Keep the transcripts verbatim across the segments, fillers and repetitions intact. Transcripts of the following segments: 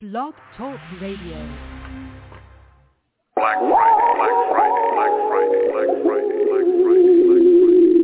Blog Talk Radio. Black Friday, Black Friday, Black Friday, Black Friday, Black Friday, Black Friday.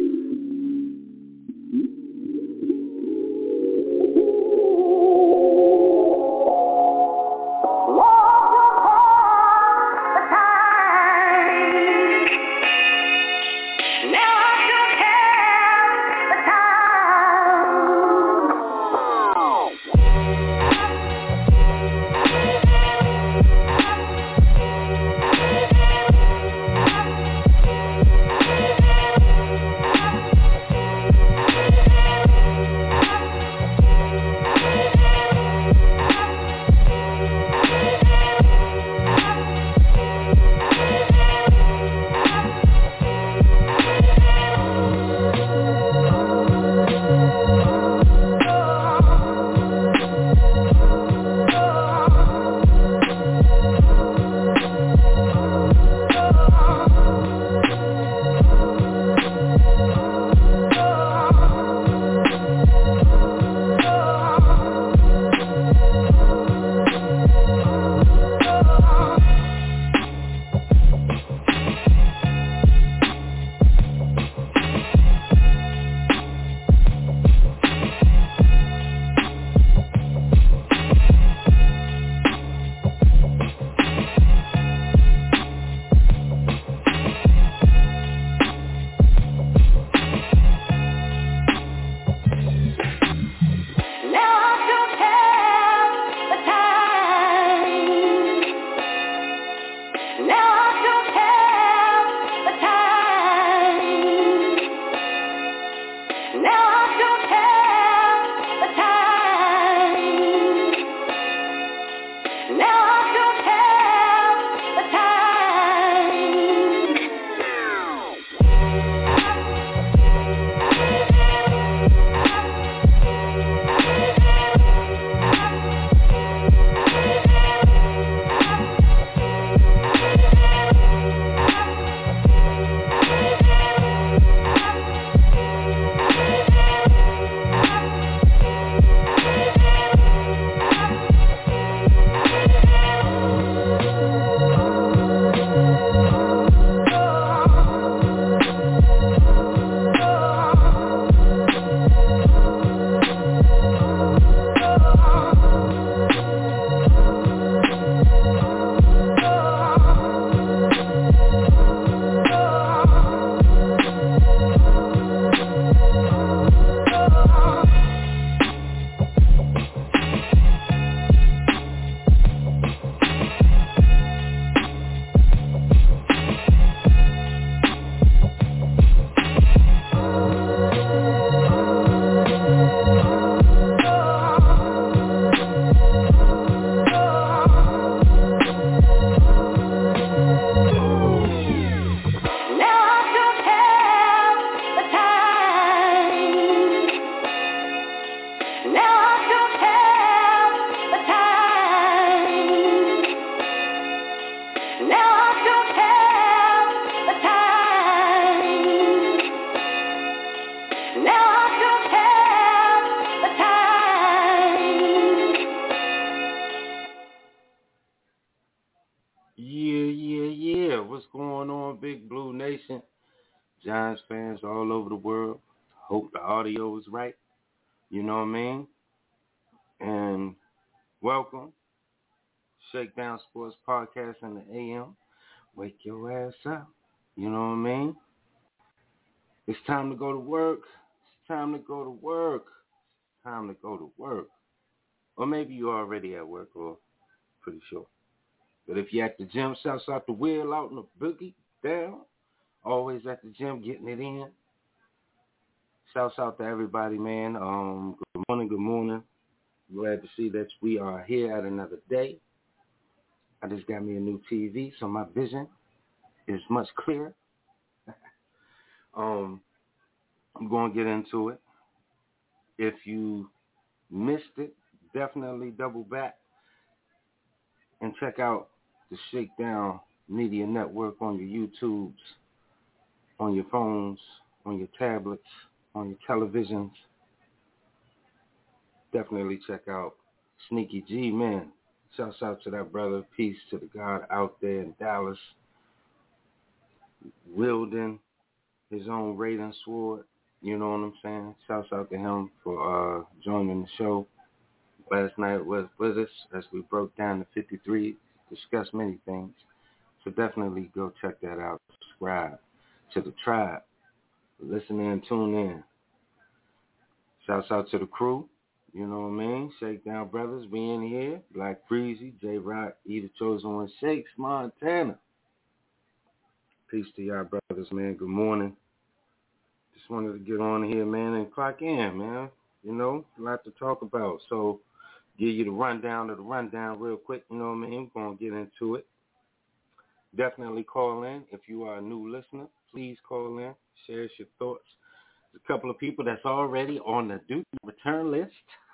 Giants fans all over the world. Hope the audio is right. You know what I mean? And welcome. Shakedown Sports Podcast in the A M. Wake your ass up. You know what I mean? It's time to go to work. It's time to go to work. It's time to go to work. Or maybe you're already at work, or pretty sure. But if you're at the gym, shouts out the wheel out in the boogie down. Always at the gym getting it in. Shouts out to everybody, man. Um, good morning, good morning. Glad to see that we are here at another day. I just got me a new T V, so my vision is much clearer. um, I'm going to get into it. If you missed it, definitely double back and check out the Shakedown Media Network on your YouTubes, on your phones, on your tablets, on your televisions. Definitely check out Sneaky G, man. Shouts out to that brother. Peace to the God out there in Dallas, wielding his own Raiden sword. You know what I'm saying? Shouts out to him for uh, joining the show last night was with us as we broke down the fifty-three, discussed many things. So definitely go check that out. Subscribe to the tribe. Listen in, tune in. Shouts out to the crew. You know what I mean? Shakedown Brothers, we in here. Black Breezy, J-Rock, E the Chosen One, Shakes, Montana. Peace to y'all brothers, man. Good morning. Just wanted to get on here, man, and clock in, man. You know, a lot to talk about. So, give you the rundown of the rundown real quick. You know what I mean? We're going to get into it. Definitely call in. If you are a new listener, please call in. Share your thoughts. There's a couple of people that's already on the duty return list.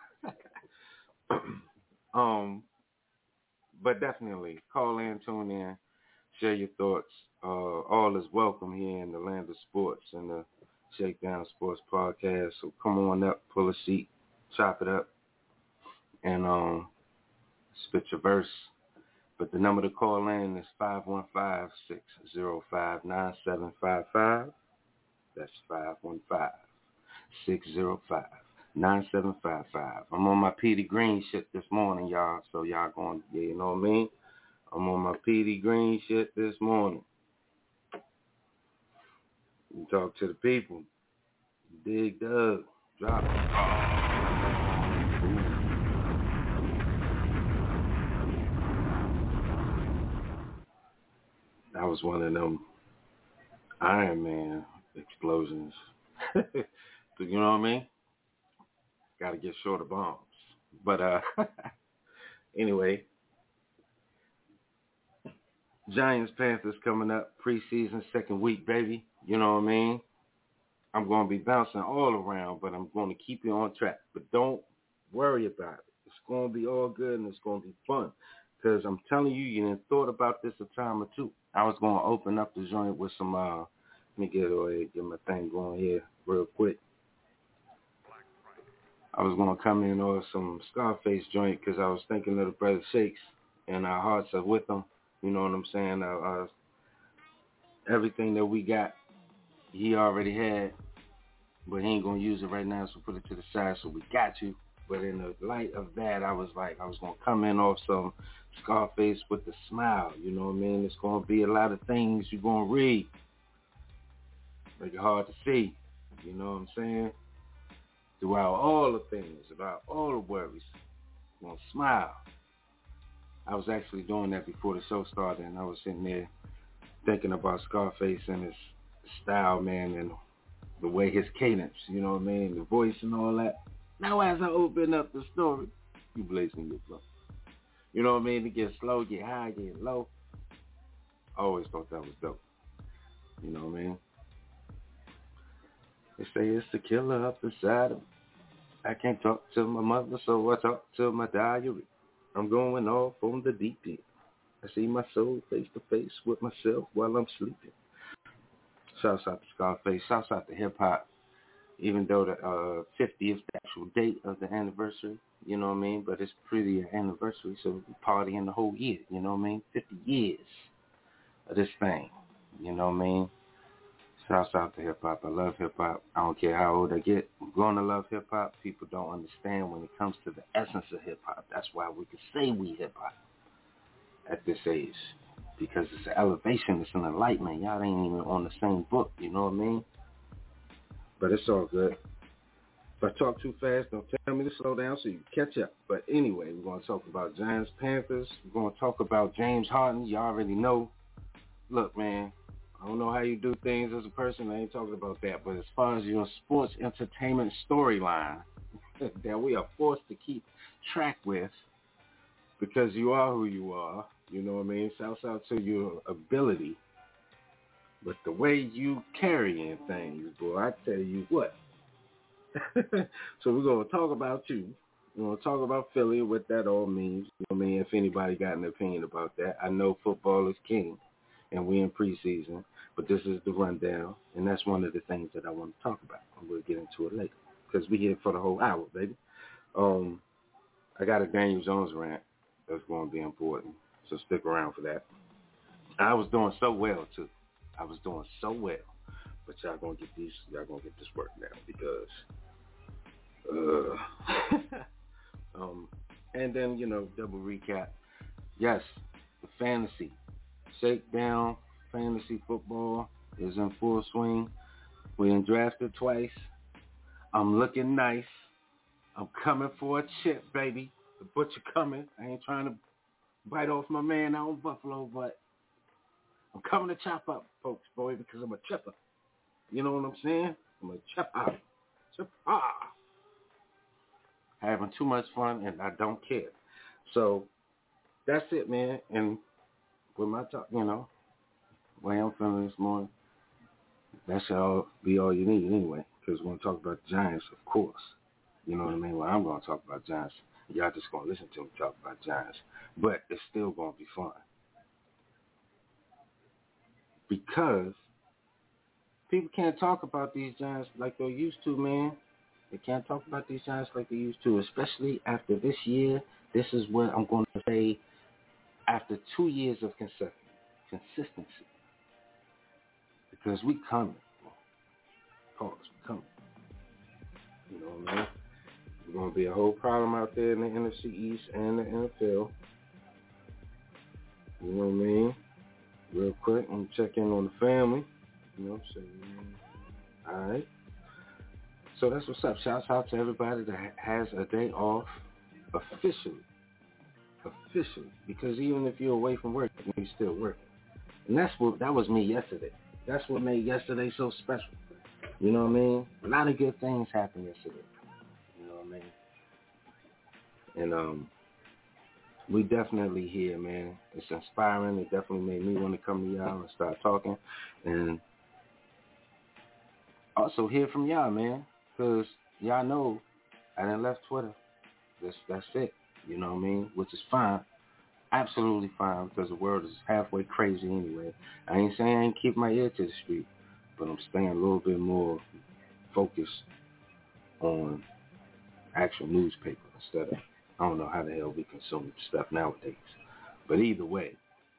um, But definitely call in, tune in, share your thoughts. Uh, all is welcome here in the land of sports and the Shakedown Sports Podcast. So come on up, pull a seat, chop it up, and um, spit your verse. But the number to call in is five one five, six zero five, nine seven five five. That's five one five, six zero five, nine seven five five. I'm on my Petey Green shit this morning, y'all. So y'all going, yeah, you know what I mean? I'm on my Petey Green shit this morning. You talk to the people. Dig Doug. Drop it. That was one of them Iron Man explosions. You know what I mean? Got to get short of bombs. But uh, anyway, Giants Panthers coming up, preseason, second week, baby. You know what I mean? I'm going to be bouncing all around, but I'm going to keep you on track. But don't worry about it. It's going to be all good and it's going to be fun. Because I'm telling you, you didn't thought about this a time or two. I was going to open up the joint with some, uh, let me get away, get my thing going here real quick. I was going to come in on some Scarface joint because I was thinking of the brother Shakes and our hearts are with them. You know what I'm saying? Uh, uh, everything that we got, he already had, but he ain't going to use it right now, so put it to the side. So we got you. But in the light of that, I was like, I was going to come in off some Scarface with a smile. You know what I mean? It's going to be a lot of things you're going to read. Make it hard to see. You know what I'm saying? Throughout all the things, about all the worries, you're going to smile. I was actually doing that before the show started, and I was sitting there thinking about Scarface and his style, man, and the way his cadence, you know what I mean, the voice and all that. Now as I open up the story, you blazing your flow. You know what I mean? To get slow, get high, get low. I always thought that was dope. You know what I mean? They say it's the killer up inside of me. I can't talk to my mother, so I talk to my diary. I'm going off on the deep end. I see my soul face to face with myself while I'm sleeping. Shouts out to Scarface. Shouts out to hip hop. Even though the uh, fiftieth actual date of the anniversary, you know what I mean? But it's pretty an anniversary, so we partying the whole year, you know what I mean? fifty years of this thing, you know what I mean? Shouts out to hip-hop. I love hip-hop. I don't care how old I get. I'm going to love hip-hop. People don't understand when it comes to the essence of hip-hop. That's why we can say we hip-hop at this age, because it's an elevation. It's an enlightenment. Y'all ain't even on the same book, you know what I mean? But it's all good. If I talk too fast, don't tell me to slow down so you can catch up. But anyway, we're going to talk about Giants, Panthers. We're going to talk about James Harden. You already know. Look, man, I don't know how you do things as a person. I ain't talking about that. But as far as your sports entertainment storyline that we are forced to keep track with because you are who you are, you know what I mean? Shouts out to your ability. But the way you carrying things, boy, I tell you what. So we're going to talk about you. We're going to talk about Philly, what that all means. You know what I mean? If anybody got an opinion about that. I know football is king, and we're in preseason, but this is the rundown, and that's one of the things that I want to talk about, and we'll get into it later because we're here for the whole hour, baby. Um, I got a Daniel Jones rant. that's going to be important. So stick around for that. I was doing so well too. I was doing so well, but y'all gonna get these. Y'all gonna get this work now because. Uh, um, and then you know, double recap. Yes, the fantasy shakedown, fantasy football is in full swing. We done drafted twice. I'm looking nice. I'm coming for a chip, baby. The butcher coming. I ain't trying to bite off my man out in Buffalo, but I'm coming to chop up, folks, boy, because I'm a chipper. You know what I'm saying? I'm a chipper. Chipper. Having too much fun, and I don't care. So that's it, man. And with my talk, you know, the way I'm feeling this morning, that should all be all you need anyway, because we're going to talk about the Giants, of course. You know what I mean? Well, I'm going to talk about Giants. Y'all just going to listen to me talk about Giants. But it's still going to be fun. Because people can't talk about these Giants like they used to, man. They can't talk about these Giants like they used to, especially after this year. This is what I'm going to say after two years of consist- consistency. Because we coming. Pause, we coming. You know what I mean? There's going to be a whole problem out there in the N F C East and the N F L. You know what I mean? Real quick, I'm checking on the family. You know, so, all right. So that's what's up. Shouts out to everybody that has a day off officially. Officially. Because even if you're away from work, you're still working. And that's what that was me yesterday. That's what made yesterday so special. You know what I mean? A lot of good things happened yesterday. You know what I mean? And um, we definitely here, man. It's inspiring. It definitely made me want to come to y'all and start talking. And also hear from y'all, man. Because y'all know I done left Twitter. That's, that's it. You know what I mean? Which is fine. Absolutely fine, because the world is halfway crazy anyway. I ain't saying I ain't keep my ear to the street, but I'm staying a little bit more focused on actual newspaper instead of, I don't know how the hell we consume stuff nowadays. But either way,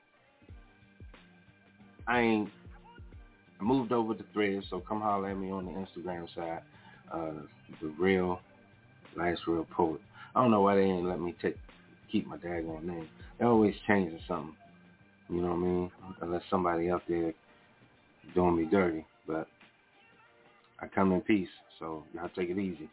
I ain't I moved over to Threads, so come holler at me on the Instagram side. Uh, the real, nice, real poet. I don't know why they ain't let me take keep my daggone name. They're always changing something. You know what I mean? Unless somebody out there doing me dirty. But I come in peace, so y'all take it easy.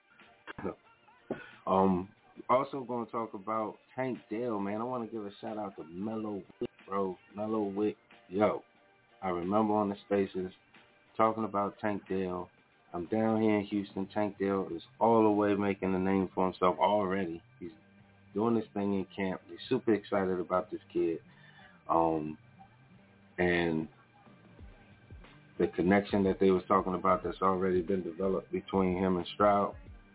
um, also going to talk about Tank Dell, man. I want to give a shout out to Mellow Wick, bro. Mellow Wick, yo. I remember on the spaces talking about Tank Dell. I'm down here in Houston. Tank Dell is all the way making a name for himself already. He's doing this thing in camp. They're super excited about this kid. Um, and the connection that they was talking about that's already been developed between him and Stroud.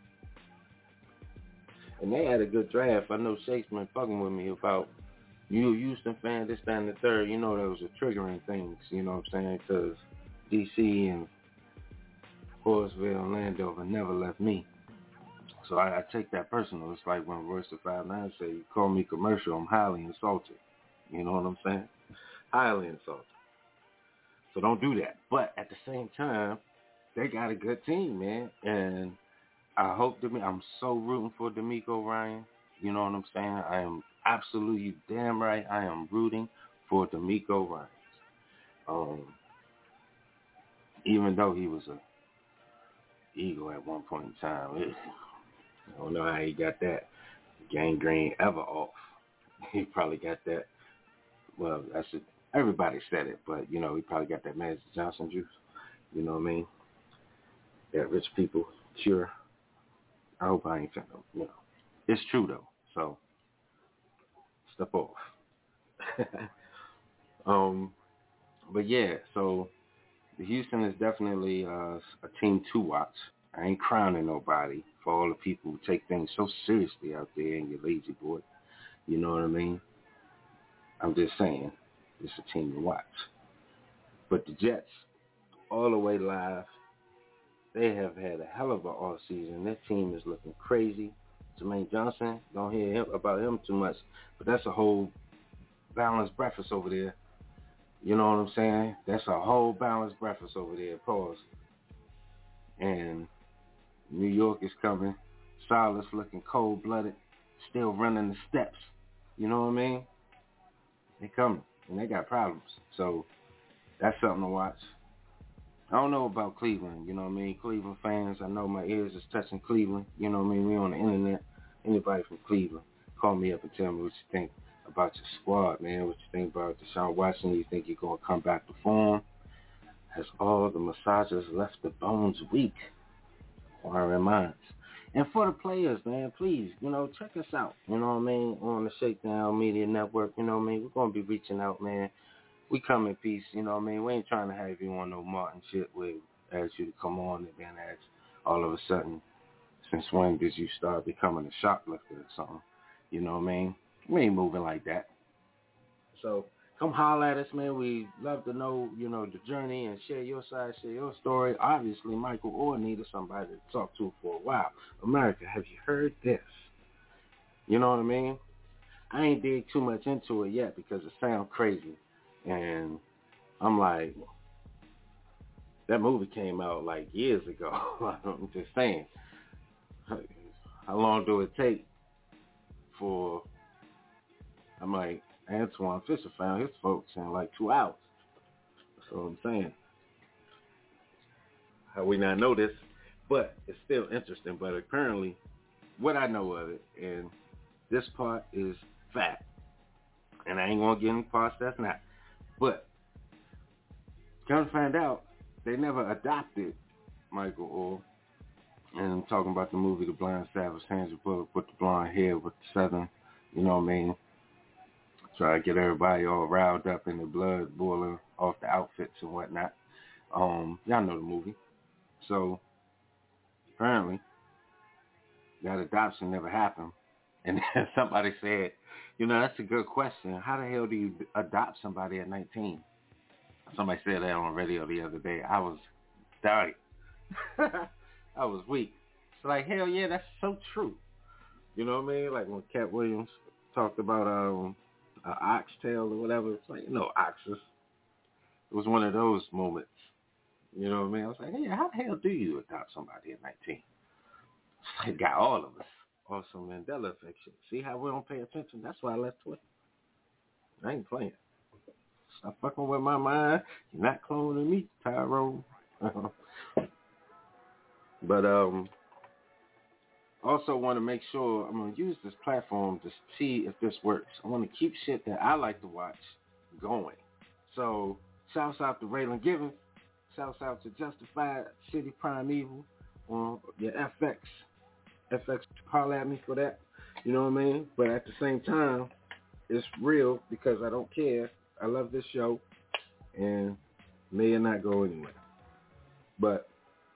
And they had a good draft. I know Shake's been fucking with me about, you a Houston fan, this, that, and the third. You know, there was a triggering things, you know what I'm saying? Because D C and Forestville and Landover never left me. So I, I take that personal. It's like when Royce the five nine say, you call me commercial, I'm highly insulted. You know what I'm saying? Highly insulted. So don't do that. But at the same time, they got a good team, man. And I hope, Demi- I'm so rooting for D'Amico Ryan. You know what I'm saying? I am absolutely damn right. I am rooting for D'Amico Ryan. Um, even though he was a Eagle at one point in time. It, I don't know how he got that gangrene ever off. He probably got that. Well, that's it. Everybody said it, but, you know, he probably got that Magic Johnson juice. You know what I mean? That rich people cure. I hope I ain't saying, you know. It's true, though. So, step off. um, but, yeah, so the Houston is definitely uh, a team to watch. I ain't crowning nobody for all the people who take things so seriously out there and you lazy boy. You know what I mean? I'm just saying, it's a team to watch. But the Jets, all the way live, they have had a hell of an off season. Their team is looking crazy. Jermaine Johnson. Don't hear him, about him too much. But that's a whole balanced breakfast over there. You know what I'm saying? That's a whole balanced breakfast over there. Pause. And New York is coming. Silas looking cold-blooded. Still running the steps. You know what I mean? They coming. And they got problems. So that's something to watch. I don't know about Cleveland, you know what I mean? Cleveland fans, I know my ears is touching Cleveland. You know what I mean? We on the internet. Anybody from Cleveland, call me up and tell me what you think about your squad, man. What you think about Deshaun Watson? You think you're going to come back to form? Has all the massages left the bones weak? Inquiring minds. And for the players, man, please, you know, check us out. You know what I mean? On the Shakedown Media Network, you know what I mean? We're going to be reaching out, man. We come in peace, you know what I mean? We ain't trying to have you on no Martin shit where we ask you to come on and then ask all of a sudden, since when did you start becoming a shoplifter or something? You know what I mean? We ain't moving like that. So come holler at us, man. We love to know, you know, the journey and share your side, share your story. Obviously, Michael or needed somebody to talk to for a while. America, have you heard this? You know what I mean? I ain't dig too much into it yet because it sounds crazy. And I'm like, that movie came out like years ago. I'm just saying. How long do it take for, I'm like, Antoine Fisher found his folks in like two hours. That's what I'm saying. How we not know this, but it's still interesting. But apparently, what I know of it, and this part is fact. And I ain't going to get into parts that's not. But, come to find out, they never adopted Michael Orr. And I'm talking about the movie The Blind Savage, Sandra Bullock with the blonde hair, with the southern, you know what I mean? Try to get everybody all riled up in the blood boiling off the outfits and whatnot. Um, y'all know the movie. So, apparently, that adoption never happened. And then somebody said, you know, that's a good question. How the hell do you adopt somebody at nineteen? Somebody said that on the radio the other day. I was dying. I was weak. It's like, hell yeah, that's so true. You know what I mean? Like when Cat Williams talked about um, an oxtail or whatever. It's like, you know, oxes. It was one of those moments. You know what I mean? I was like, hey, how the hell do you adopt somebody at nineteen? It's like, got all of us. Also Mandela effect shit. See how we don't pay attention? That's why I left Twitter. I ain't playing. Stop fucking with my mind. You're not cloning me, Tyrone. But um, also want to make sure I'm going to use this platform to see if this works. I want to keep shit that I like to watch going. So, shouts out to Raylan Givens. Shouts out to Justified City Primeval on your F X. F X, holler at me for that. You know what I mean? But at the same time, it's real because I don't care. I love this show and may or not go anywhere. But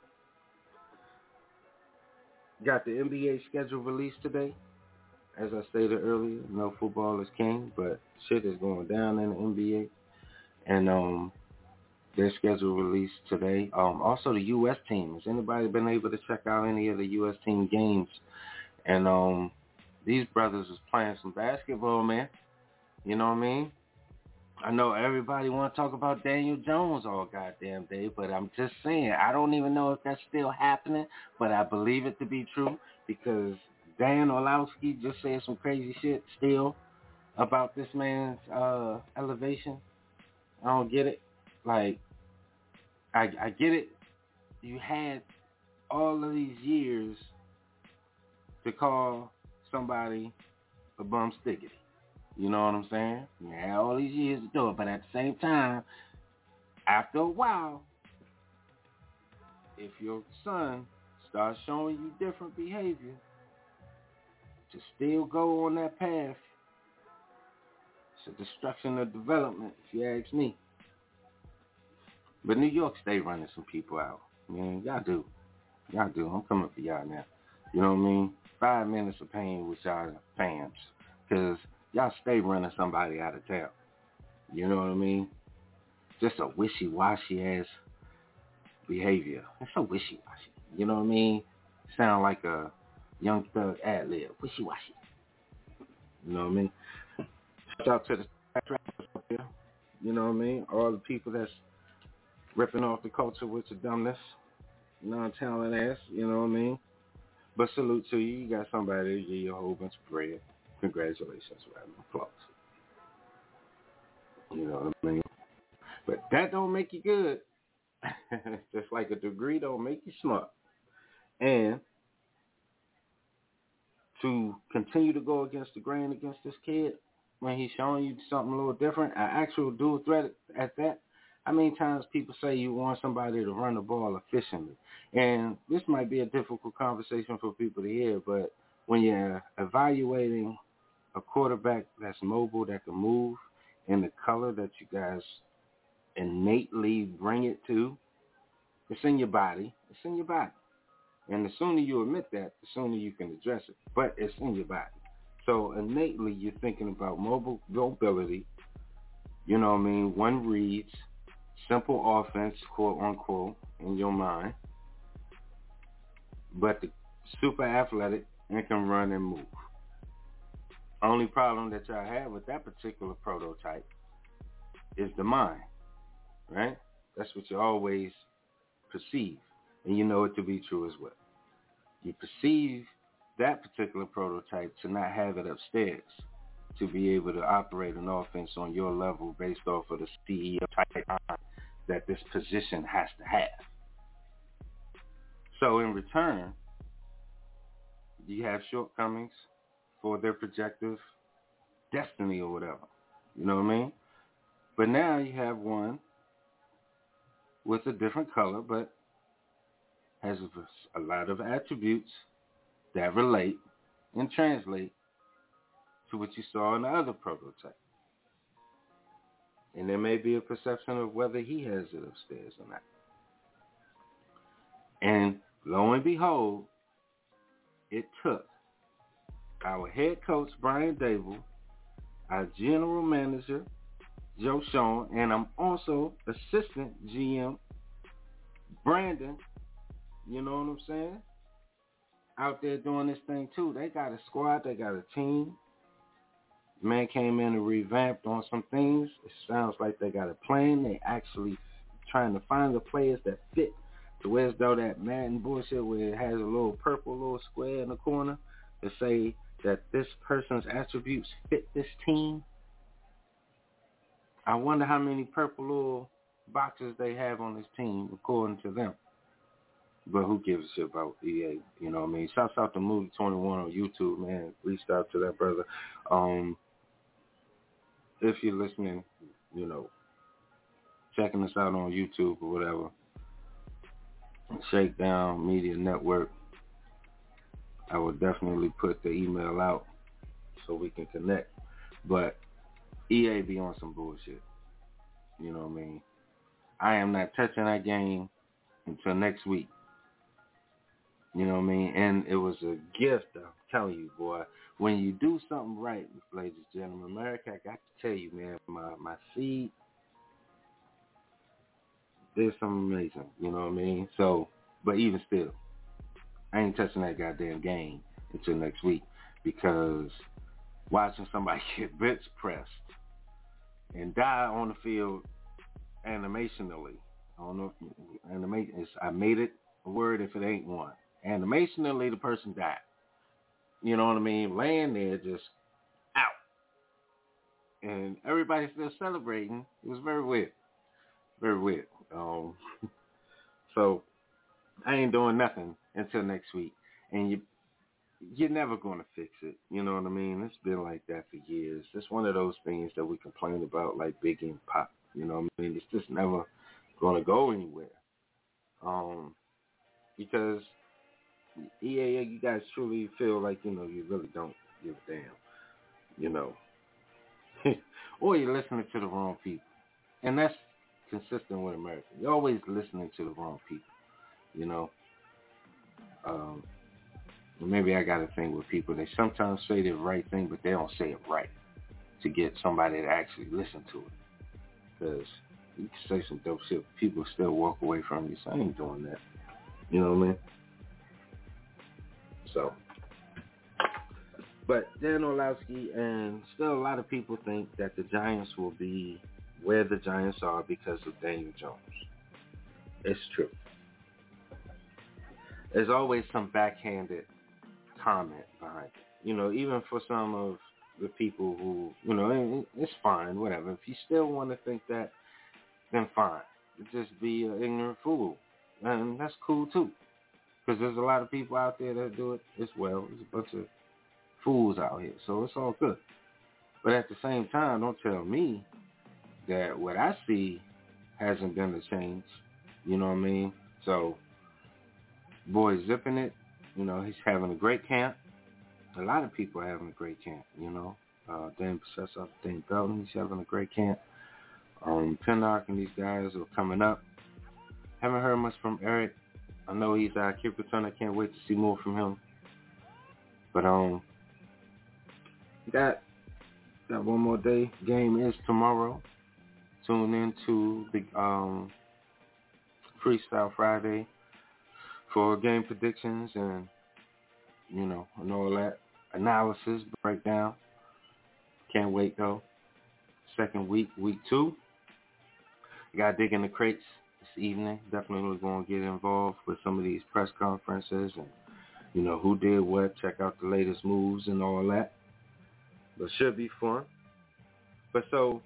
got the N B A schedule released today. As I stated earlier, no football is king, but shit is going down in the N B A. And um, their schedule released today. Um, also the U S team. Has anybody been able to check out any of the U S team games? And um, these brothers is playing some basketball, man. You know what I mean? I know everybody want to talk about Daniel Jones all goddamn day, but I'm just saying, I don't even know if that's still happening, but I believe it to be true because Dan Orlowski just said some crazy shit still about this man's uh, elevation. I don't get it. Like, I, I get it. You had all of these years to call somebody a bum stickity. You know what I'm saying? You had all these years to do it, but at the same time, after a while, if your son starts showing you different behavior, to still go on that path, it's a destruction of development, if you ask me. But New York State running some people out. I mean, y'all do. Y'all do. I'm coming for y'all now. You know what I mean? Five minutes of pain with y'all fans. Because y'all stay running somebody out of town. You know what I mean? Just a wishy-washy ass behavior. It's so wishy-washy. You know what I mean? Sound like a Young Thug ad lib, wishy washy. You know what I mean? Shout out to the rappers out there. You know what I mean? All the people that's ripping off the culture with your dumbness, non-talent ass. You know what I mean? But salute to you. You got somebody to give you a whole bunch of bread. Congratulations, round of applause. You know what I mean? But that don't make you good. Just like a degree don't make you smart. And to continue to go against the grain against this kid when he's showing you something a little different, an actual dual threat at that. How many times people say you want somebody to run the ball efficiently? And this might be a difficult conversation for people to hear, but when you're evaluating a quarterback that's mobile, that can move, in the color that you guys innately bring it to, it's in your body. It's in your body. And the sooner you admit that, the sooner you can address it. But it's in your body. So innately, you're thinking about mobile mobility. You know what I mean? One reads, simple offense, quote unquote, in your mind. But the super athletic and can run and move. Only problem that y'all have with that particular prototype is the mind, right? That's what you always perceive, and you know it to be true as well. You perceive that particular prototype to not have it upstairs to be able to operate an offense on your level based off of the C E O type that this position has to have. So in return, you have shortcomings for their projective destiny or whatever. You know what I mean? But now you have one with a different color, but has a lot of attributes that relate and translate to what you saw in the other prototype. And there may be a perception of whether he has it upstairs or not. And lo and behold, it took our head coach, Brian Dable, our general manager, Joe Sean, and I'm also assistant G M, Brandon, you know what I'm saying, out there doing this thing too. They got a squad, they got a team. Man came in and revamped on some things. It sounds like they got a plan. They actually trying to find the players that fit to where as though that Madden bullshit where it has a little purple little square in the corner to say that this person's attributes fit this team. I wonder how many purple little boxes they have on this team according to them. But who gives a shit about E A? You know what I mean? Shouts out to Movie twenty-one on YouTube, man. Reached out to that brother. Um, if you're listening, you know, checking us out on YouTube or whatever, Shakedown Media Network, I will definitely put the email out so we can connect. But E A be on some bullshit. You know what I mean? I am not touching that game until next week. You know what I mean? And it was a gift, I'm telling you, boy. When you do something right, ladies and gentlemen, America, I got to tell you, man, my, my seed, there's something amazing. You know what I mean? So, but even still, I ain't touching that goddamn game until next week because watching somebody get bench pressed and die on the field animationally, I don't know if animation is, I made it a word if it ain't one. Animationally, the person died. You know what I mean? Laying there just out. And everybody's still celebrating. It was very weird. Very weird. Um, so I ain't doing nothing until next week. And you, you're never going to fix it. You know what I mean? It's been like that for years. It's one of those things that we complain about like Biggie and Pop. You know what I mean? It's just never going to go anywhere. Um, because E A, you guys truly feel like, you know, you really don't give a damn, you know. Or you're listening to the wrong people. And that's consistent with America. You're always listening to the wrong people, you know. Um, maybe I got a thing with people. They sometimes say the right thing, but they don't say it right to get somebody to actually listen to it. Because you can say some dope shit, but people still walk away from you. So I ain't doing that. You know what I mean? So, But Dan Orlovsky, and still a lot of people think that the Giants will be where the Giants are because of Daniel Jones. It's true. There's always some backhanded comment behind it. You know, even for some of the people who, you know, it's fine, whatever. If you still want to think that, then fine. Just be an ignorant fool. And that's cool too. Because there's a lot of people out there that do it as well. There's a bunch of fools out here. So it's all good. But at the same time, don't tell me that what I see hasn't been a change. You know what I mean? So, boy's zipping it. You know, he's having a great camp. A lot of people are having a great camp, you know. Uh, Dan Possessor, Dan Belton, he's having a great camp. Um, Pinnock and these guys are coming up. Haven't heard much from Eric. I know he's our kick return. I can't wait to see more from him. But um, got got one more day. Game is tomorrow. Tune in to the um, Freestyle Friday for game predictions and, you know, and all that analysis, breakdown. Can't wait though. Second week, week two. Got to dig in the crates this evening. Definitely going to get involved with some of these press conferences and, you know, who did what. Check out the latest moves and all that. But should be fun. But so,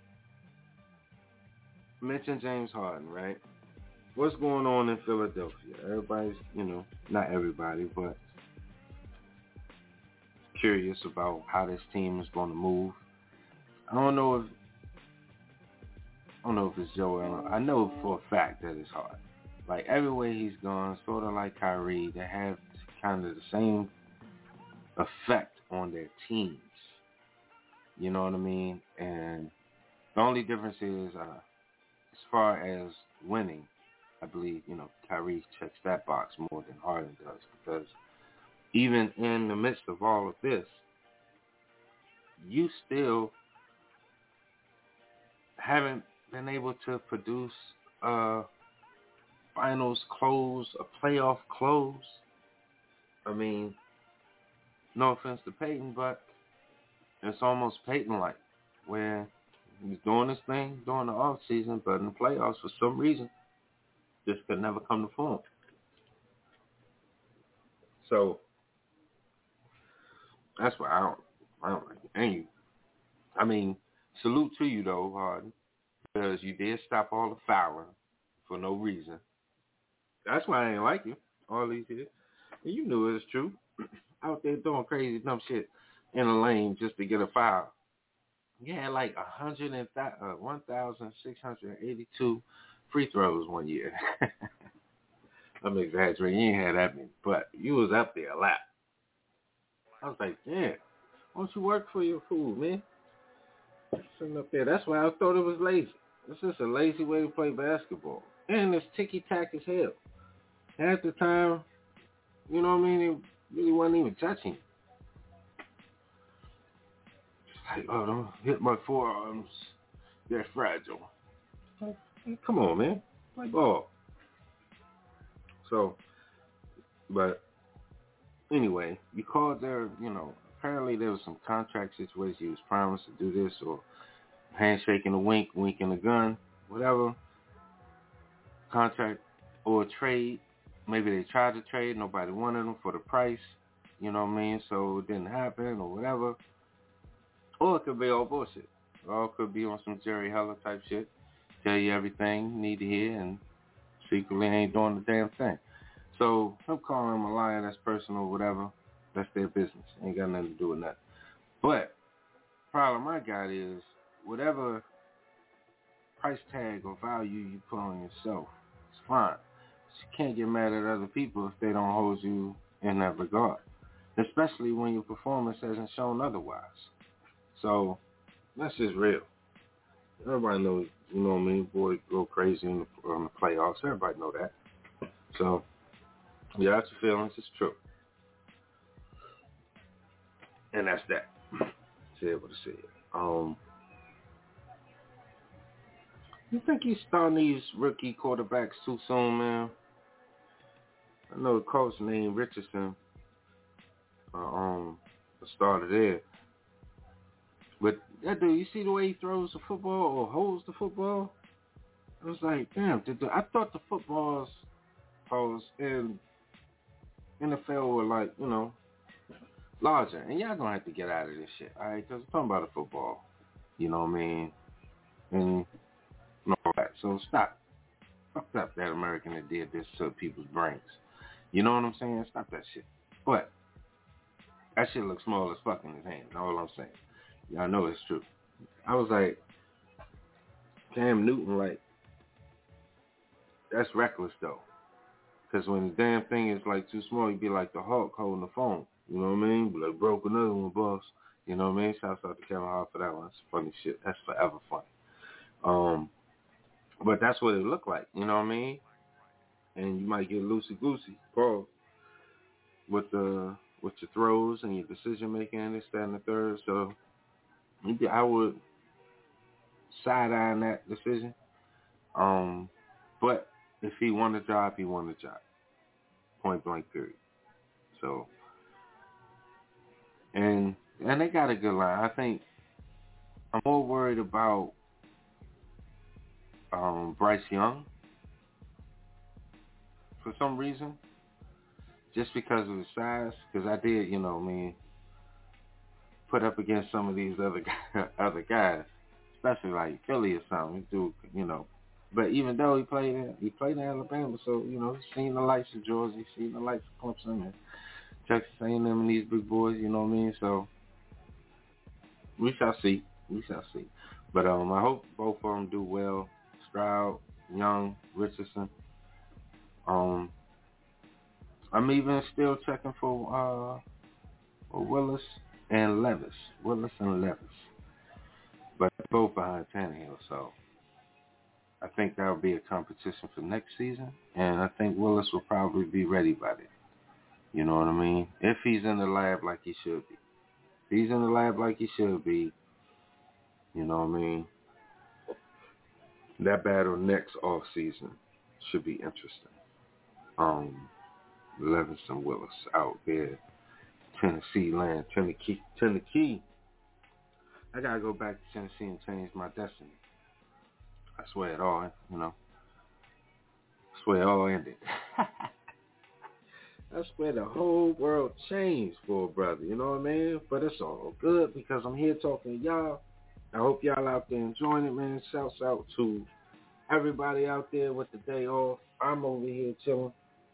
mention James Harden, right? What's going on in Philadelphia? Everybody's, you know, not everybody, but curious about how this team is going to move. I don't know if I don't know if it's Joel. I know for a fact that it's hard. Like everywhere he's gone, sort of like Kyrie, they have kind of the same effect on their teams. You know what I mean? And the only difference is, uh, as far as winning, I believe, you know, Kyrie checks that box more than Harden does, because even in the midst of all of this, you still haven't been able to produce a finals close, a playoff close. I mean, no offense to Peyton, but it's almost Peyton-like, where he's doing his thing during the off season, but in the playoffs, for some reason, just could never come to form. So that's why I don't, I don't like it. And you, I mean, salute to you though, Harden, because you did stop all the fouling for no reason. That's why I ain't like you all these years. And you knew it was true. Out there doing crazy dumb shit in a lane just to get a foul. You had like one hundred and th- uh, one thousand six hundred eighty-two free throws one year. I'm exaggerating. You ain't had that many, but you was up there a lot. I was like, damn, why don't you work for your food, man? Sitting up there. That's why I thought it was lazy. It's just a lazy way to play basketball. And it's ticky-tack as hell. Half the time, you know what I mean, it really wasn't even touching. Like, oh, don't hit my forearms. They're fragile. Like, hey, come on, man. Play ball. So, but anyway, you called there, you know, apparently there was some contract situation. He was promised to do this, or handshake and a wink, wink and a gun, whatever. Contract or trade. Maybe they tried to trade. Nobody wanted them for the price. You know what I mean? So it didn't happen or whatever. Or it could be all bullshit. Or it could be on some Jerry Heller type shit. Tell you everything you need to hear and secretly ain't doing the damn thing. So I'm calling him a liar. That's personal or whatever. That's their business. Ain't got nothing to do with that. But problem I got is whatever price tag or value you put on yourself, it's fine. But you can't get mad at other people if they don't hold you in that regard. Especially when your performance hasn't shown otherwise. So that's just real. Everybody knows, you know what I mean, boys go crazy in the, in the playoffs. Everybody know that. So, yeah, that's your feelings. It's true. And that's that. To able to see it. Um, you think he's starting these rookie quarterbacks too soon, man? I know the coach named Richardson. Uh, um, I started there. But that dude, you see the way he throws the football or holds the football? I was like, damn, did the, I thought the footballs pose in N F L were like, you know, larger. And y'all gonna have to get out of this shit, all right? Because I'm talking about a football. You know what I mean? And all that. So stop. Fuck up that American that did this to people's brains. You know what I'm saying? Stop that shit. But that shit looks small as fuck in his hand. All I'm saying. Y'all know it's true. I was like, Cam Newton, like, that's reckless though. Because when the damn thing is like too small, you'd be like the Hulk holding the phone. You know what I mean? Be like, broke another one, boss. You know what I mean? Shouts out to Kevin Hart for that one. That's funny shit. That's forever funny. Um, but that's what it looked like. You know what I mean? And you might get loosey goosey, Paul, with the with your throws and your decision making and this, that, and the third. So I would side eye that decision. Um, but if he won the job, he won the job. Point blank period. So and and they got a good line. I think I'm more worried about um, Bryce Young for some reason. Just because of his size, because I did, you know, I mean, put up against some of these other guys, other guys, especially like Philly or something. Dude, you know, but even though he played, in, he played in Alabama, so you know, he's seen the lights of Georgia, he's seen the lights of Clemson and Texas A and M and these big boys. You know what I mean? So we shall see, we shall see. But um, I hope both of them do well. Stroud, Young, Richardson. Um. I'm even still checking for uh for Willis and Levis. Willis and Levis. But both behind Tannehill, so I think that will be a competition for next season. And I think Willis will probably be ready by then. You know what I mean? If he's in the lab like he should be. If he's in the lab like he should be, you know what I mean? That battle next off season should be interesting. Um Levis and Willis out there. Tennessee land, Tennessee, Tennessee. I gotta go back to Tennessee and change my destiny. I swear it all, you know. I swear it all ended. I swear the whole world changed for a brother, you know what I mean? But it's all good because I'm here talking to y'all. I hope y'all out there enjoying it, man. Shouts out to everybody out there with the day off. I'm over here chilling.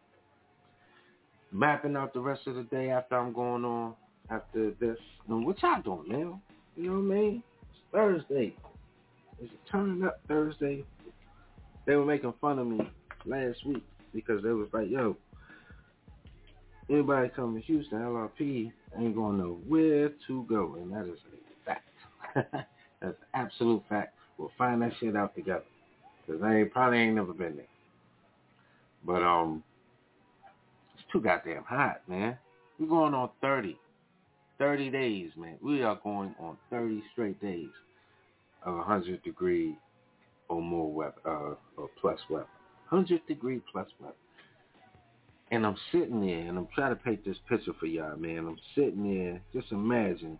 Mapping out the rest of the day after I'm going on after this. And what y'all doing, man? You know what I mean? It's Thursday. It's a turning up Thursday. They were making fun of me last week because they was like, yo, anybody come to Houston, L R P ain't going to know where to go. And that is a fact. That's an absolute fact. We'll find that shit out together. Because I ain't, probably ain't never been there. But, um, it's too goddamn hot, man. We're going on thirty. thirty days, man. We are going on thirty straight days of one hundred degree or more weather, uh, or plus weather. one hundred degree plus weather. And I'm sitting there, and I'm trying to paint this picture for y'all, man. I'm sitting there, just imagine.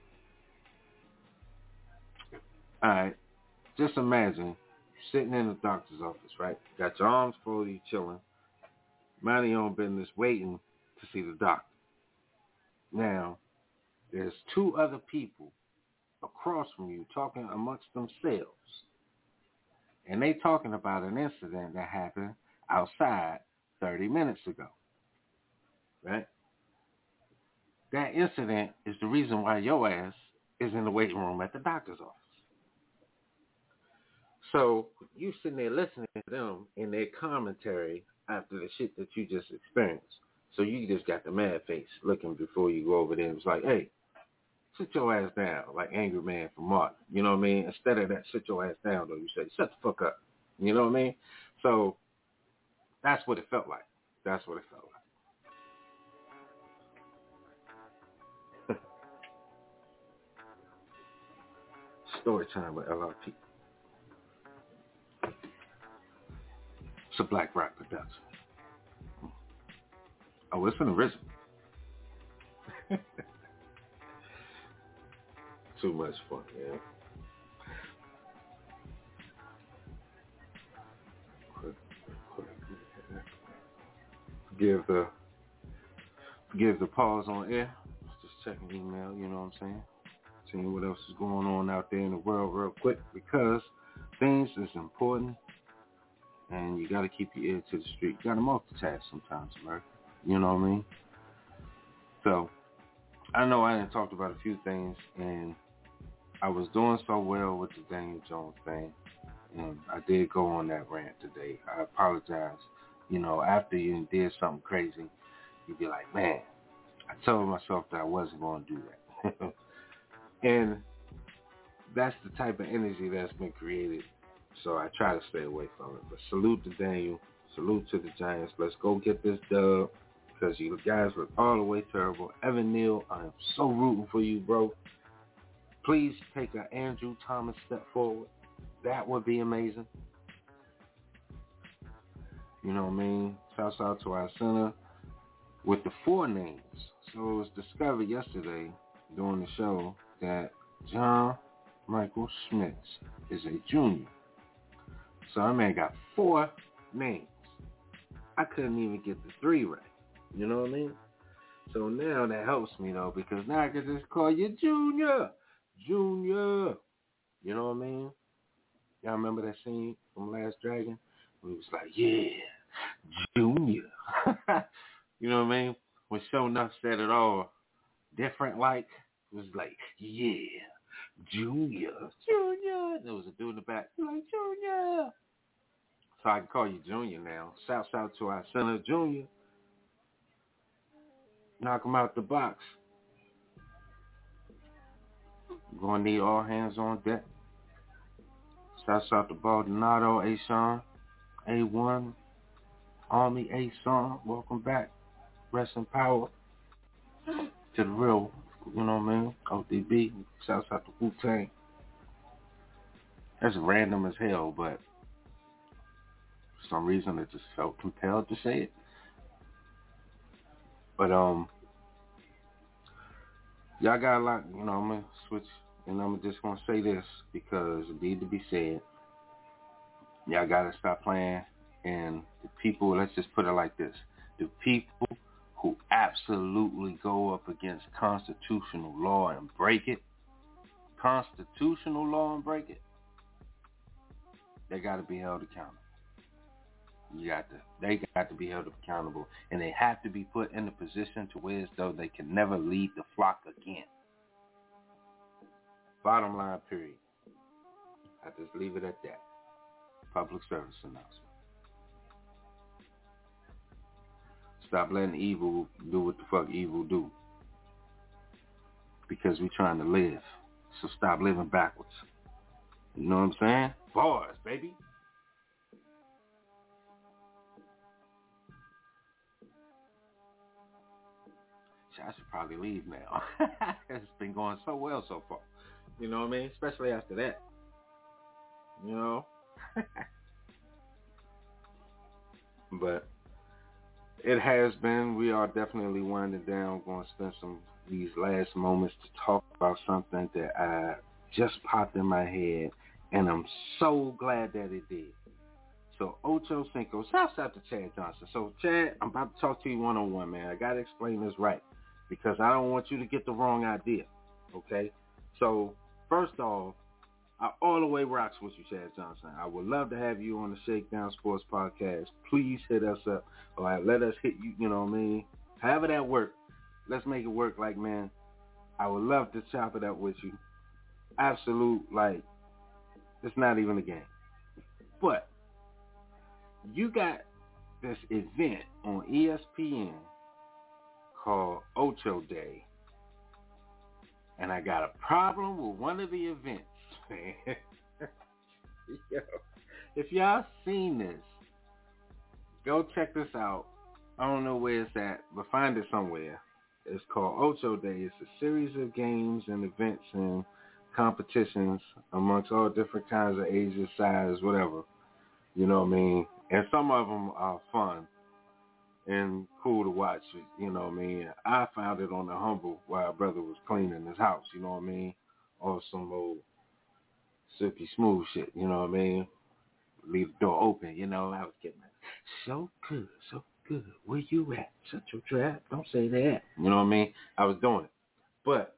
All right, just imagine sitting in the doctor's office, right? Got your arms folded, you chilling, minding your own business, waiting to see the doctor. Now, there's two other people across from you talking amongst themselves. And they talking about an incident that happened outside thirty minutes ago. Right? That incident is the reason why your ass is in the waiting room at the doctor's office. So you sitting there listening to them in their commentary after the shit that you just experienced. So you just got the mad face looking before you go over there and it's like, hey, sit your ass down, like Angry Man from Martin. You know what I mean? Instead of that, sit your ass down, though, you say, shut the fuck up. You know what I mean? So that's what it felt like. That's what it felt like. Story time with L R P. It's a Black Rock production. Oh, it's an original. Too much fun, man. Forgive the forgive the pause on air. Just checking email, you know what I'm saying? Seeing what else is going on out there in the world real quick, because things is important and you gotta keep your ear to the street. You gotta multitask sometimes, America. You know what I mean? So I know I didn't talk about a few things, and I was doing so well with the Daniel Jones thing, and I did go on that rant today. I apologize. You know, after you did something crazy, you'd be like, man, I told myself that I wasn't going to do that. And that's the type of energy that's been created, so I try to stay away from it. But salute to Daniel. Salute to the Giants. Let's go get this dub, because you guys were all the way terrible. Evan Neal, I am so rooting for you, bro. Please take an Andrew Thomas step forward. That would be amazing. You know what I mean? Shouts out to our center with the four names. So it was discovered yesterday during the show that John Michael Schmitz is a junior. So our man got four names. I couldn't even get the three right. You know what I mean? So now that helps me, though, because now I can just call you Junior. Junior. You know what I mean? Y'all remember that scene from Last Dragon? Where he was like, yeah, Junior. You know what I mean? When Show Enough said it all different, like, it was like, yeah, Junior. Junior. There was a dude in the back. He was like, Junior. So I can call you Junior now. Shouts out to our center, Junior. Knock him out the box. We're going to need all hands on deck. Shouts out to Baldonado, A-Sean, A one, Army A-Sean. Welcome back. Rest in power to the real, you know what I mean? O D B. Shouts out to Wu-Tang. That's random as hell, but for some reason I just felt compelled to say it. But, um, y'all got a lot, you know, I'm going to switch, and I'm just going to say this because it need to be said. Y'all got to stop playing, and the people, let's just put it like this, the people who absolutely go up against constitutional law and break it, constitutional law and break it, they got to be held accountable. You got to, they got to be held accountable, and they have to be put in a position to where as though they can never lead the flock again. Bottom line, period. I just leave it at that. Public service announcement. Stop letting evil do what the fuck evil do, because we trying to live. So stop living backwards. You know what I'm saying? Bars, baby. I should probably leave now. It's been going so well so far. You know what I mean? Especially after that. You know? But it has been. We are definitely winding down. Going to spend some these last moments to talk about something that I just popped in my head, and I'm so glad that it did. So, Ocho Cinco. Shouts out to Chad Johnson. So, Chad, I'm about to talk to you one-on-one, man. I got to explain this right, because I don't want you to get the wrong idea, okay? So, first off, I all the way rocks with you, Chad Johnson. I would love to have you on the Shakedown Sports Podcast. Please hit us up. All right, let us hit you, you know what I mean? However that work, let's make it work. Like, man, I would love to chop it up with you. Absolute, like, it's not even a game. But you got this event on E S P N called Ocho Day, and I got a problem with one of the events, man. Yo, if y'all seen this, go check this out. I don't know where it's at, but find it somewhere. It's called Ocho Day. It's a series of games and events and competitions amongst all different kinds of ages, size, whatever. You know what I mean? And some of them are fun and cool to watch, you know what I mean? I found it on the humble while our brother was cleaning his house, you know what I mean? or some old silky smooth shit, you know what I mean? Leave the door open, you know. I was getting like, so good, so good. Where you at? Shut your trap. Don't say that. You know what I mean? I was doing it. But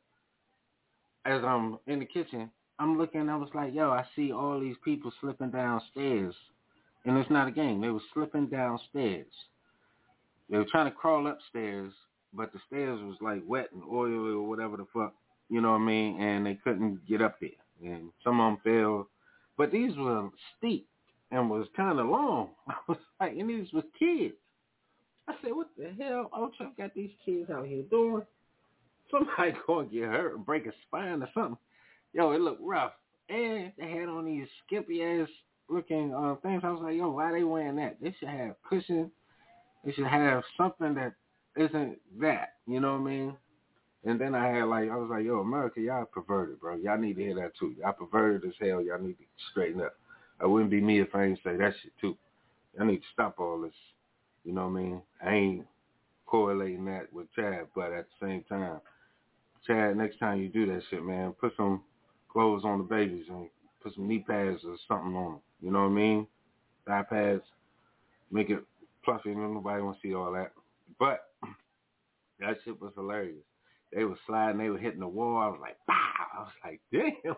as I'm in the kitchen, I'm looking, I was like, yo, I see all these people slipping downstairs. And it's not a game. They were slipping downstairs. They were trying to crawl upstairs, but the stairs was like wet and oily or whatever the fuck. You know what I mean? And they couldn't get up there. And some of them fell. But these were steep and was kind of long. I was like, and these was kids. I said, what the hell? Ocho got these kids out here doing? Somebody gonna get hurt or break a spine or something. Yo, it looked rough. And they had on these skimpy ass looking uh, things. I was like, yo, why they wearing that? They should have cushion. They should have something that isn't that. You know what I mean? And then I had like, I was like, yo, America, y'all perverted, bro. Y'all need to hear that too. Y'all perverted as hell. Y'all need to straighten up. It wouldn't be me if I ain't say that shit too. Y'all need to stop all this. You know what I mean? I ain't correlating that with Chad, but at the same time, Chad, next time you do that shit, man, put some clothes on the babies and put some knee pads or something on them. You know what I mean? Thigh pads. Make it fluffy. Nobody want to see all that. But that shit was hilarious. They were sliding. They were hitting the wall. I was like, wow. I was like, damn.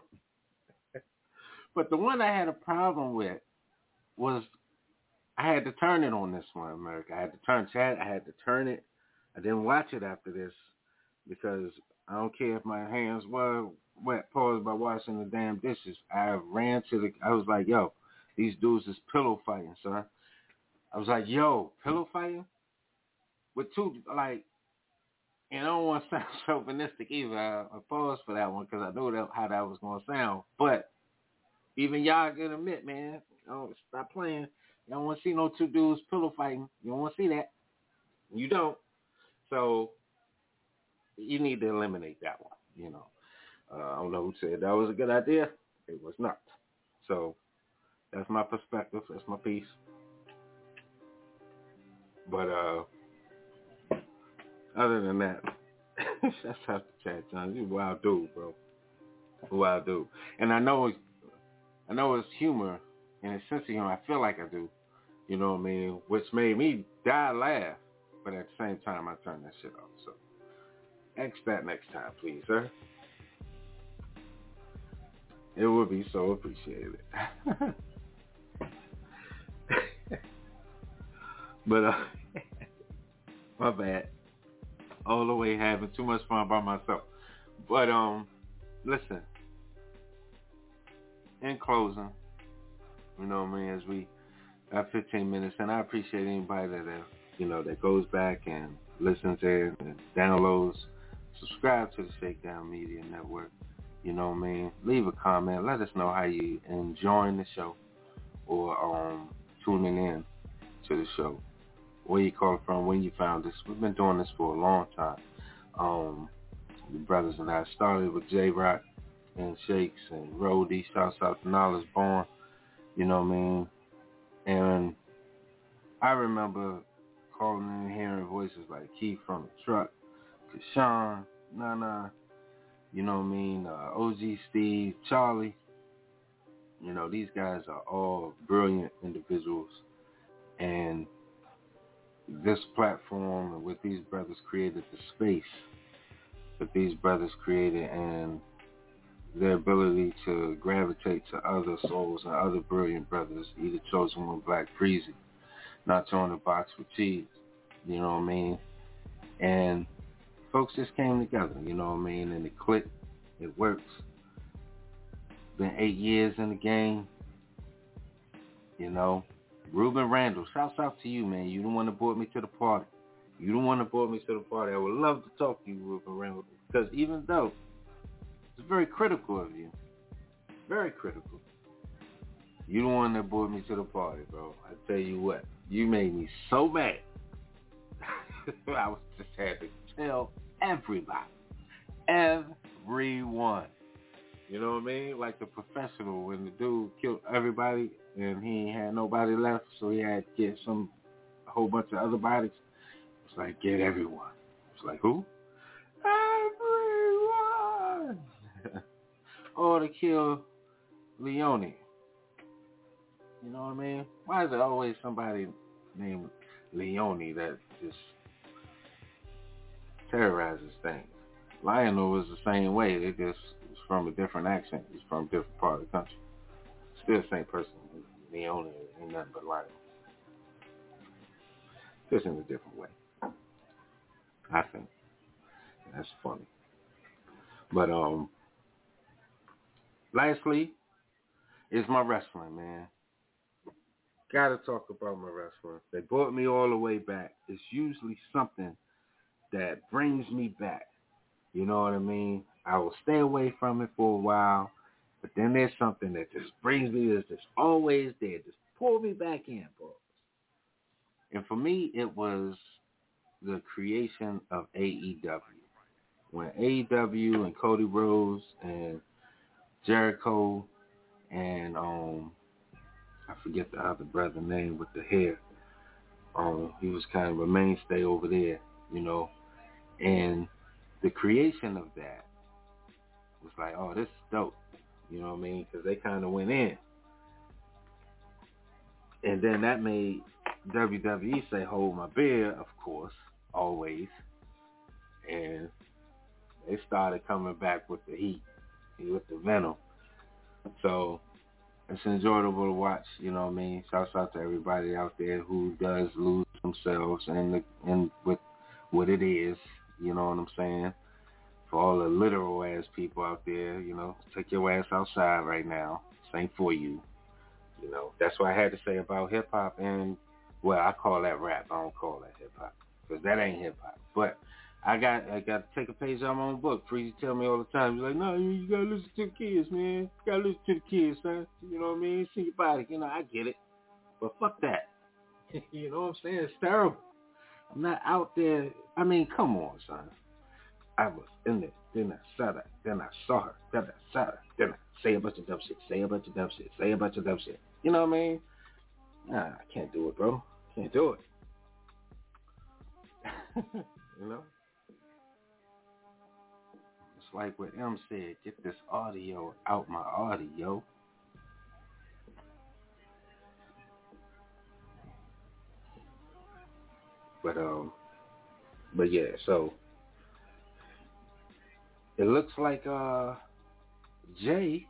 But the one I had a problem with was I had to turn it on this one, America. I had to turn Chad. I had to turn it. I didn't watch it after this because I don't care if my hands were wet, paused by washing the damn dishes. I ran to the, I was like, yo, these dudes is pillow fighting, son. I was like, yo, pillow fighting? With two, like, and I don't want to sound chauvinistic either. I, I paused for that one because I knew that, how that was going to sound. But even y'all can admit, man, don't stop playing. You don't want to see no two dudes pillow fighting. You don't want to see that. You don't. So you need to eliminate that one, you know. Uh, I don't know who said that was a good idea. It was not. So that's my perspective. That's my piece. But uh, other than that, that's how the chat John. You a wild dude, bro. A wild dude. And I know it's, I know it's humor and it's sense of humor. I feel like I do. You know what I mean? Which made me die laugh. But at the same time, I turned that shit off. So X that next time, please, sir. It would be so appreciated. But uh, my bad. All the way having too much fun by myself. But um, listen. In closing, you know what I mean, as we have fifteen minutes, and I appreciate anybody that uh, you know that goes back and listens in and downloads, subscribe to the Shakedown Media Network. You know what I mean? Leave a comment. Let us know how you enjoying the show or um tuning in to the show. Where you call from, when you found this. We've been doing this for a long time. Um, the brothers and I started with J-Rock and Shakes and Rody, shouts out to Knowledge Born, you know what I mean? And I remember calling in and hearing voices like Keith from the Truck, Kashawn, Nana, you know what I mean, uh, O G Steve, Charlie. You know, these guys are all brilliant individuals. And this platform and what these brothers created, the space that these brothers created, and their ability to gravitate to other souls and other brilliant brothers, either Chosen One, Black Freezy, Not Throwing the Box with Cheese, you know what I mean? And folks just came together, you know what I mean? And it clicked, it works. Been eight years in the game, you know. Ruben Randall, shouts out to you, man. You the one that brought me to the party. You the one that brought me to the party. I would love to talk to you, Ruben Randall, because even though it's very critical of you, very critical, you the one that brought me to the party, bro. I tell you what, you made me so mad. I was just had to tell everybody, everyone. You know what I mean? Like the professional, when the dude killed everybody and he ain't had nobody left, so he had to get some, a whole bunch of other bodies. It's like, get everyone. It's like, who? Everyone. or to kill Leone. You know what I mean? Why is it always somebody named Leone that just terrorizes things? Lionel was the same way. They just was from a different accent. It's from a different part of the country. Still the same person. Leone ain't nothing but Lionel. Just in a different way. I think. That's funny. But um lastly is my wrestling, man. Gotta talk about my wrestling. They brought me all the way back. It's usually something that brings me back. You know what I mean? I will stay away from it for a while, but then there's something that just brings me, that's just always there, just pull me back in, bro. And for me, it was the creation of A E W. When A E W and Cody Rhodes and Jericho and um I forget the other brother name with the hair. Um, he was kind of a mainstay over there, you know. And the creation of that was like, oh, this is dope. You know what I mean? Because they kind of went in. And then that made W W E say, hold my beer, of course, always. And they started coming back with the heat, with the venom. So it's enjoyable to watch, you know what I mean? Shouts out to everybody out there who does lose themselves and and with what it is, you know what I'm saying? For all the literal ass people out there, you know, take your ass outside right now. This ain't for you. You know, that's what I had to say about hip hop and, well, I call that rap. I don't call that hip hop because that ain't hip hop. But I got I got to take a page out of my own book. Freezy tell me all the time. He's like, no, you, you got to listen to the kids, man. You got to listen to the kids, son. You know what I mean? See your body. You know, I get it. But fuck that. You know what I'm saying? It's terrible. I'm not out there. I mean, come on, son. I was in there. Then I saw her. Then I saw her. Then I saw her. Then I say a bunch of dumb shit. Say a bunch of dumb shit. Say a bunch of dumb shit. You know what I mean? Nah, I can't do it, bro. Can't do it. You know? It's like what M said, get this audio out my audio. But um but yeah, so it looks like uh Jay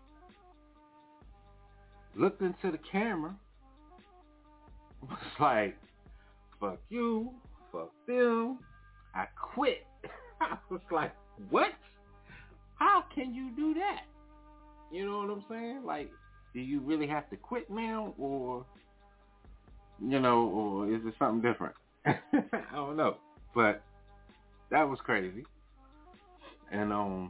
looked into the camera, was like, fuck you, fuck them, I quit. I was like, what? How can you do that? You know what I'm saying? Like, do you really have to quit now, or, you know, or is it something different? I don't know. But that was crazy. And um,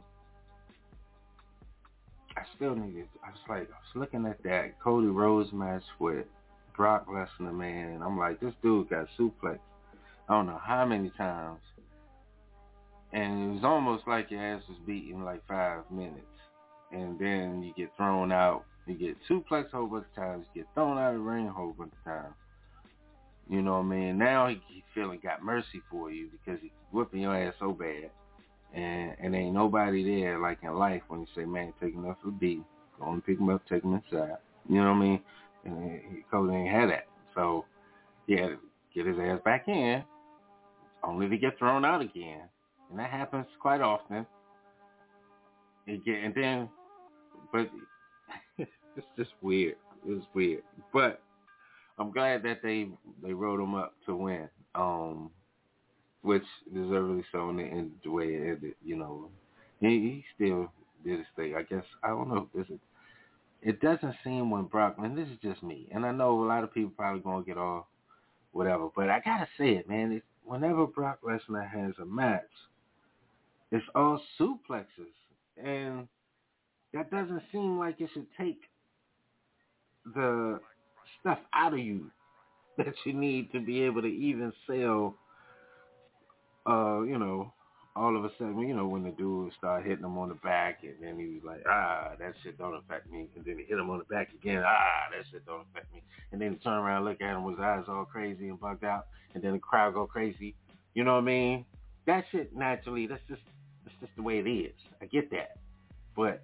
I still needed, I was like, I was looking at that Cody Rhodes match with Brock Lesnar, man, and I'm like, this dude got suplexed I don't know how many times. And it was almost like your ass was beat in like five minutes. And then you get thrown out. You get suplexed a whole bunch of times. You get thrown out of the ring a whole bunch of times. You know what I mean? Now he, he feeling got mercy for you because he's whipping your ass so bad. And, and ain't nobody there like in life when you say, man, take enough for a beat. Go and pick him up, take him inside. You know what I mean? And he, Cody ain't had that. So he had to get his ass back in only to get thrown out again. And that happens quite often. And, get, and then, but it's just weird. It was weird. But I'm glad that they they wrote him up to win, um, which deservedly so in the, in the way it ended. You know, he, he still did his thing. I guess I don't know. Is it? It doesn't seem when Brock. And this is just me, and I know a lot of people probably gonna get all whatever, but I gotta say it, man. It, whenever Brock Lesnar has a match, it's all suplexes, and that doesn't seem like it should take the stuff out of you that you need to be able to even sell, uh, you know, all of a sudden, you know, when the dude started hitting him on the back, and then he was like, ah, that shit don't affect me, and then he hit him on the back again, ah, that shit don't affect me, and then he turn around and look at him with his eyes all crazy and bugged out, and then the crowd go crazy, you know what I mean? That shit naturally, that's just, that's just the way it is. I get that. But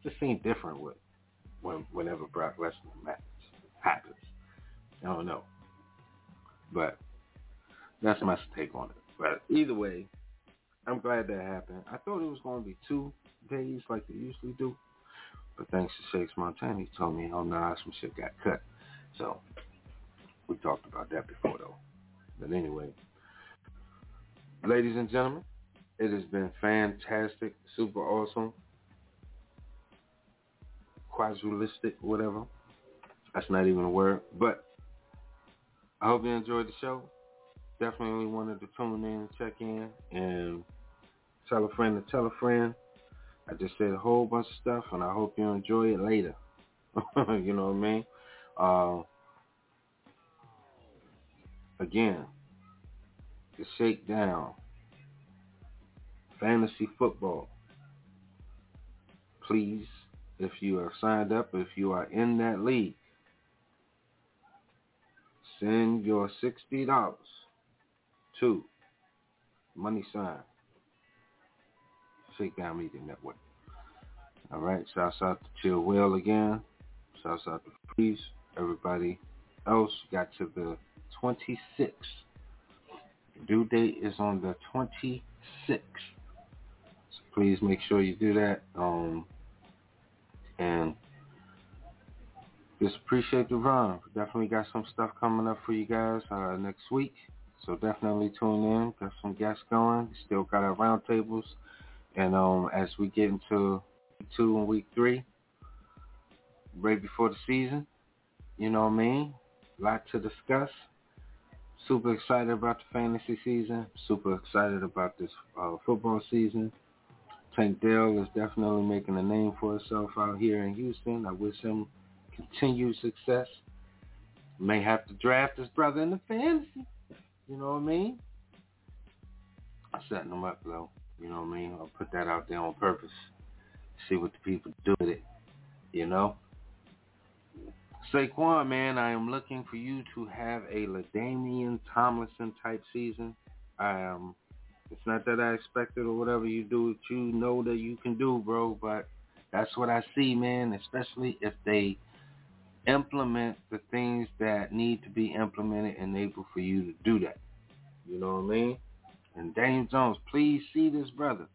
just seems different with when whenever Brock Lesnar match happens. I don't know, but that's my take on it. But either way, I'm glad that happened. I thought it was going to be two days like they usually do, but thanks to Shakes Montana, he told me, oh no, some shit got cut. So we talked about that before though. But anyway, ladies and gentlemen, it has been fantastic, super awesome, quadrilistic, whatever. That's not even a word, but I hope you enjoyed the show. Definitely wanted to tune in and check in and tell a friend to tell a friend. I just said a whole bunch of stuff, and I hope you enjoy it later. You know what I mean? Uh, again, the Shakedown Fantasy Football. Please, if you are signed up, if you are in that league, send your sixty dollars to money sign Shakedown Media Network. All right, shouts out to Chill Will again. Shouts out to Freeze. Everybody else got to the twenty-sixth. The due date is on the twenty-sixth. So please make sure you do that. Um, and just appreciate the run. We definitely got some stuff coming up for you guys uh, next week. So definitely tune in. Got some guests going. Still got our roundtables. And um, as we get into week two and week three, right before the season, you know what I mean? A lot to discuss. Super excited about the fantasy season. Super excited about this uh, football season. Tank Dell is definitely making a name for himself out here in Houston. I wish him continued success. May have to draft his brother in the fantasy. You know what I mean? I'm setting him up, though. You know what I mean? I'll put that out there on purpose. See what the people do with it. You know? Saquon, man, I am looking for you to have a LaDainian Tomlinson type season. I am. It's not that I expected or whatever you do, that you know that you can do, bro. But that's what I see, man. Especially if they implement the things that need to be implemented and able for you to do that. You know what I mean? And Daniel Jones, please see this brother.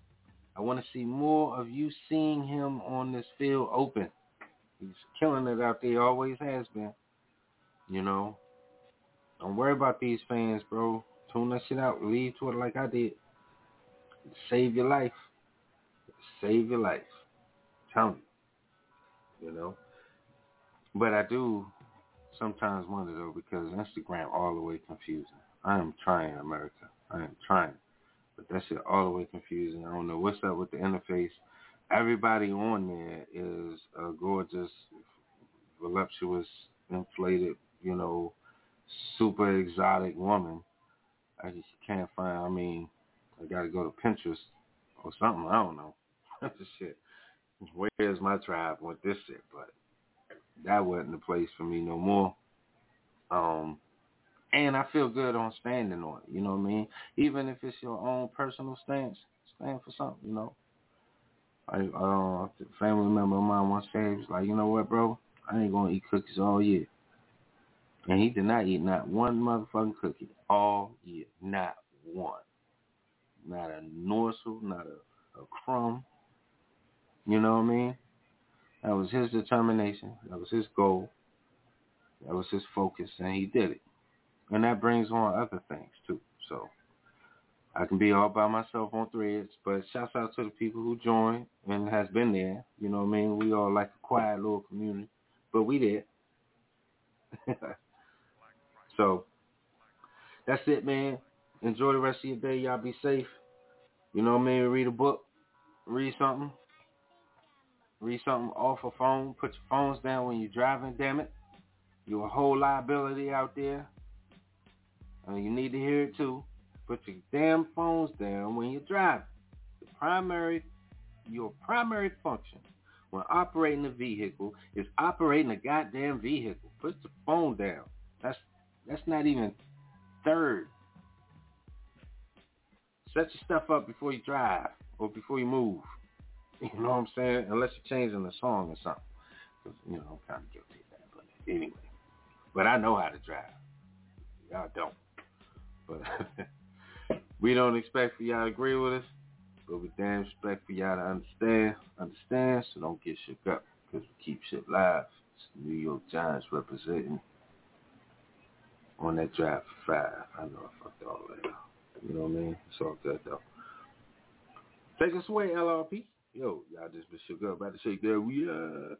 I want to see more of you seeing him on this field open. He's killing it out there, always has been. You know, don't worry about these fans, bro. Tune that shit out. Leave to it like I did. Save your life. Save your life. Tell me. You know. But I do sometimes wonder, though, because Instagram all the way confusing. I am trying, America. I am trying. But that shit all the way confusing. I don't know what's up with the interface. Everybody on there is a gorgeous, voluptuous, inflated, you know, super exotic woman. I just can't find, I mean, I got to go to Pinterest or something. I don't know. That's the shit. Where's my tribe with this shit? But that wasn't the place for me no more. Um, and I feel good on standing on it. You know what I mean? Even if it's your own personal stance, stand for something, you know. I, uh, a family member of mine once said, he was like, you know what, bro? I ain't going to eat cookies all year. And he did not eat not one motherfucking cookie all year. Not one. Not a morsel, not a, a crumb. You know what I mean? That was his determination. That was his goal. That was his focus, and he did it. And that brings on other things, too. So I can be all by myself on Threads, but shouts out to the people who joined and has been there. You know what I mean? We all like a quiet little community, but we did. So that's it, man. Enjoy the rest of your day. Y'all be safe. You know what I mean? Read a book. Read something. Read something off a phone. Put your phones down when you're driving, damn it. You're a whole liability out there. And you need to hear it too. Put your damn phones down when you're driving. The primary, your primary function when operating a vehicle is operating a goddamn vehicle. Put the phone down. That's that's not even third. Set your stuff up before you drive or before you move. You know what I'm saying? Unless you're changing the song or something. Because, you know, I'm kind of guilty of that. But anyway. But I know how to drive. Y'all don't. But we don't expect for y'all to agree with us. But we damn expect for y'all to understand. Understand, so don't get shook up. Because we keep shit live. It's the New York Giants representing on that drive for five. I know I fucked all that up. You know what I mean? It's all good, though. Take us away, L R P. Yo, y'all just been shook up. About to shake that. We, uh...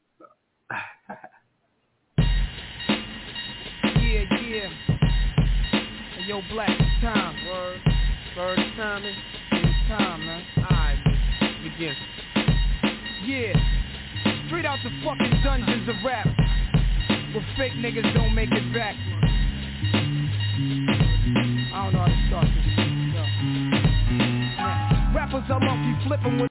yeah, yeah. Hey, yo, Black, it's time. Word. Word, it's time, man. It's time, man. Alright, begin. Yeah. Straight out the fucking dungeons of rap. Where fake niggas don't make it back. I don't know how to start this shit. Yo. Rappers are monkey flipping with